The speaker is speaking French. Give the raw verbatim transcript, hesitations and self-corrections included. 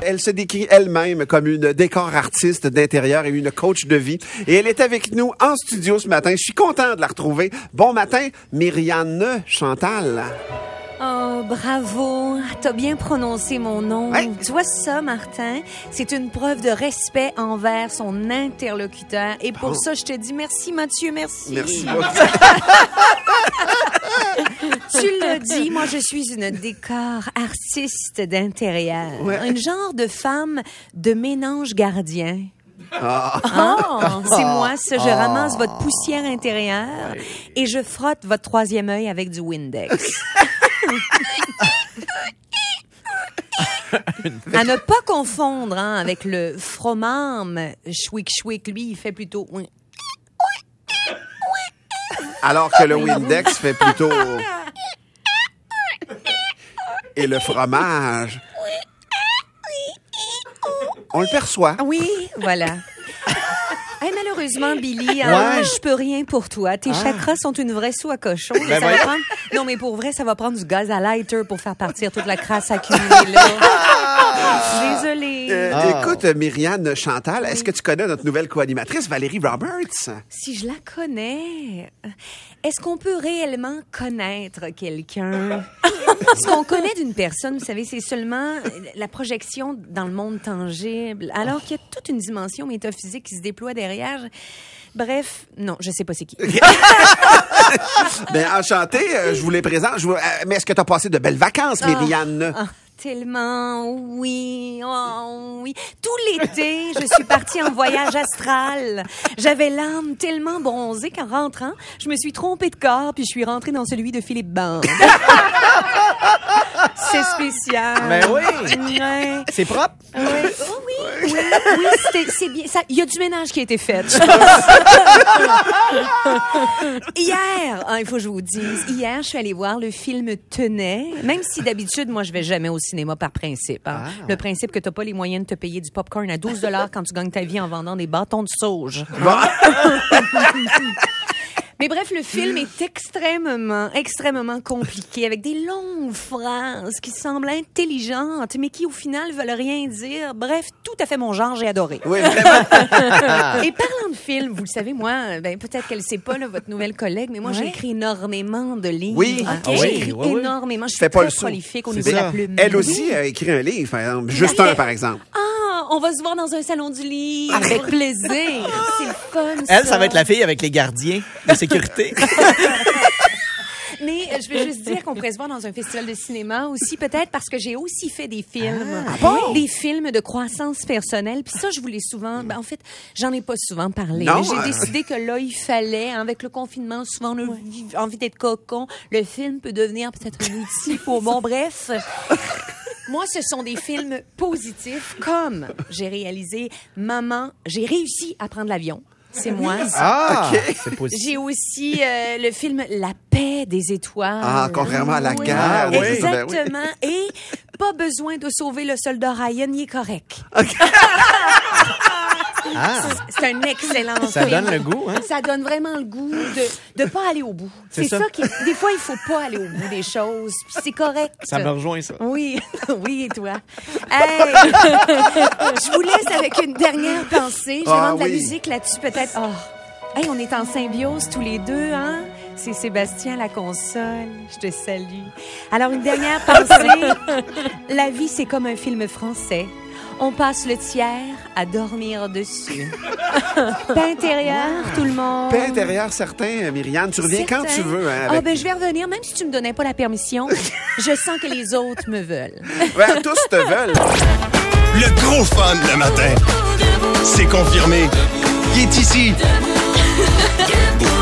elle se décrit elle-même comme une décor artiste d'intérieur et une coach de vie. Et elle est avec nous en studio ce matin. Je suis content de la retrouver. Bon matin, Myriane Chantal. Oh, bravo. T'as bien prononcé mon nom. Ouais. Tu vois ça, Martin? C'est une preuve de respect envers son interlocuteur. Et pour Oh. ça, je te dis merci, Mathieu, merci. Merci. Tu l'as dit, moi, je suis une décor artiste d'intérieur. Ouais. Une genre de femme de ménage gardien. Ah. Ah, c'est moi, ça. Je ramasse votre poussière intérieure et je frotte votre troisième œil avec du Windex. À ne pas confondre hein, avec le fromame chouic chouic. Lui, il fait plutôt... Alors que le Windex fait plutôt... Et le fromage... On le perçoit. Oui, voilà. Hey, malheureusement, Billy, hein, Ouais. je peux rien pour toi. Tes chakras sont une vraie soie à cochon. Ben ça va voyons. prendre... Non, mais pour vrai, ça va prendre du gaz à lighter pour faire partir toute la crasse accumulée là. Désolée. Euh, Ah. Écoute, Myriane Chantal, est-ce que tu connais notre nouvelle co-animatrice, Valérie Roberts? Si je la connais, est-ce qu'on peut réellement connaître quelqu'un? Ce qu'on connaît d'une personne, vous savez, c'est seulement la projection dans le monde tangible, alors qu'il y a toute une dimension métaphysique qui se déploie derrière. Bref, non, je sais pas c'est qui. Ben, enchanté, euh, je vous les présente. Je vous- euh, mais est-ce que tu as passé de belles vacances, Myriane? Ah, tellement, oui, oh, oui. Tout l'été, je suis partie en voyage astral. J'avais l'âme tellement bronzée qu'en rentrant, je me suis trompée de corps puis je suis rentrée dans celui de Philippe Bande. C'est spécial. Ben oui. Ouais. C'est propre? Oui, oh oui, oui, oui, c'était- c'est bien. Ça, il y a du ménage qui a été fait. je pense. Hier, hein, il faut que je vous dise, hier, je suis allée voir le film Tenay, même si d'habitude, moi, je vais jamais au cinéma par principe. Hein. Ah. Le principe que t'as pas les moyens de te payer du popcorn à douze dollars quand tu gagnes ta vie en vendant des bâtons de sauge. Mais bref, le film est extrêmement, extrêmement compliqué, avec des longues phrases qui semblent intelligentes, mais qui, au final, veulent rien dire. Bref, tout à fait mon genre, j'ai adoré. Oui, vraiment. Et parlant de film, vous le savez, moi, ben, peut-être qu'elle sait pas, là, votre nouvelle collègue, mais moi, j'ai Ouais. écrit énormément de livres. Oui. OK? Ah oui, J'ai écrit oui, oui. énormément. Je suis Fais pas très le saut. prolifique au C'est niveau de ça. la plume. Elle aussi a écrit un livre, par exemple. Juste un, par exemple. Ah, on va se voir dans un salon du livre. Avec plaisir. C'est le fun, Elle, ça va être la fille avec les gardiens de sécurité. Mais euh, je veux juste dire qu'on pourrait se voir dans un festival de cinéma aussi, peut-être parce que j'ai aussi fait des films. Ah bon? Des films de croissance personnelle. Puis ça, je voulais souvent... Ben, en fait, j'en ai pas souvent parlé. Non, mais j'ai euh. décidé que là, il fallait, hein, avec le confinement, souvent on a vi- envie d'être cocon. Le film peut devenir peut-être un outil pour... Bon, bref... Moi, ce sont des films positifs, comme j'ai réalisé Maman, j'ai réussi à prendre l'avion. C'est moi. Ah! OK. C'est positif. J'ai aussi euh, le film La paix des étoiles. Ah, contrairement à la Oui. guerre. Ah, oui. Exactement. Et pas besoin de sauver le soldat Ryan, il est correct. Ah! C'est un excellent Ça film. donne le goût, hein? Ça donne vraiment le goût de de pas aller au bout. C'est C'est ça. ça. qui des fois il faut pas aller au bout des choses, puis c'est correct. Ça me rejoint, ça. Oui, oui, et toi. Hey, je vous laisse avec une dernière pensée. Je Ah, demande de la oui. musique là-dessus, peut-être. Oh. Hey, on est en symbiose tous les deux, hein? C'est Sébastien à la console. Je te salue. Alors, une dernière pensée. La vie, c'est comme un film français. On passe le tiers à dormir dessus. Paix intérieure, tout le monde. Paix intérieure, certain, Myriane. Tu reviens quand Certain. tu veux. Hein, Ah, avec... ben, je vais revenir, même si tu me donnais pas la permission. Je sens que les autres me veulent. Ouais, tous te veulent. Le gros fun le matin. C'est confirmé. Il est ici.